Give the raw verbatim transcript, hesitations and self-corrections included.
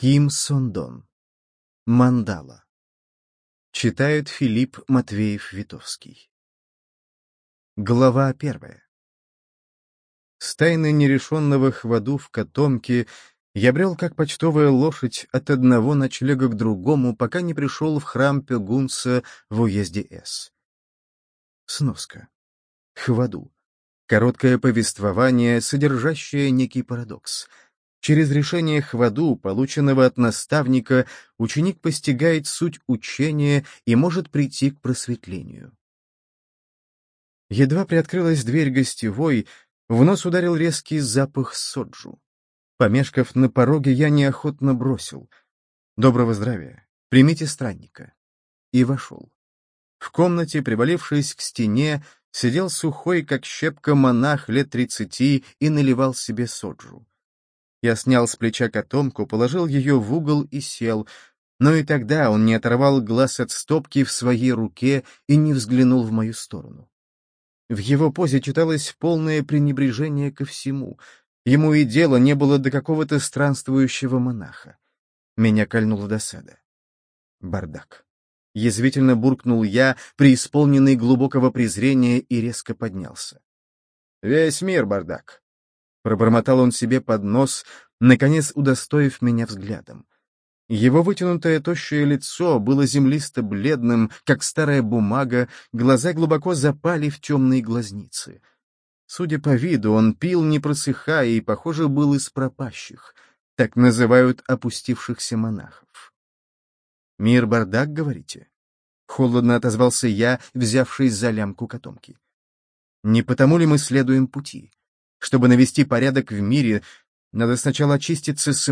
Ким Сондон. Мандала. Читает Филипп Матвеев-Витовский. Глава первая. С тайны нерешенного хваду в котомке я брел, как почтовая лошадь, от одного ночлега к другому, пока не пришел в храм Пегунца в уезде С. Сноска. Хваду. Короткое повествование, содержащее некий парадокс. Через решение хваду, полученного от наставника, ученик постигает суть учения и может прийти к просветлению. Едва приоткрылась дверь гостевой, в нос ударил резкий запах соджу. Помешкав на пороге, я неохотно бросил: «Доброго здравия, примите странника», и вошел. В комнате, привалившись к стене, сидел сухой, как щепка, монах лет тридцати и наливал себе соджу. Я снял с плеча котомку, положил ее в угол и сел, но и тогда он не оторвал глаз от стопки в своей руке и не взглянул в мою сторону. В его позе читалось полное пренебрежение ко всему. Ему и дела не было до какого-то странствующего монаха. Меня кольнула досада. Бардак. Язвительно буркнул я, преисполненный глубокого презрения, и резко поднялся. «Весь мир бардак!» Пробормотал он себе под нос, наконец удостоив меня взглядом. Его вытянутое тощее лицо было землисто-бледным, как старая бумага, глаза глубоко запали в темные глазницы. Судя по виду, он пил, не просыхая, и, похоже, был из пропащих. Так называют опустившихся монахов. «Мир бардак, говорите?» — холодно отозвался я, взявшись за лямку котомки. «Не потому ли мы следуем пути? Чтобы навести порядок в мире, надо сначала очиститься самому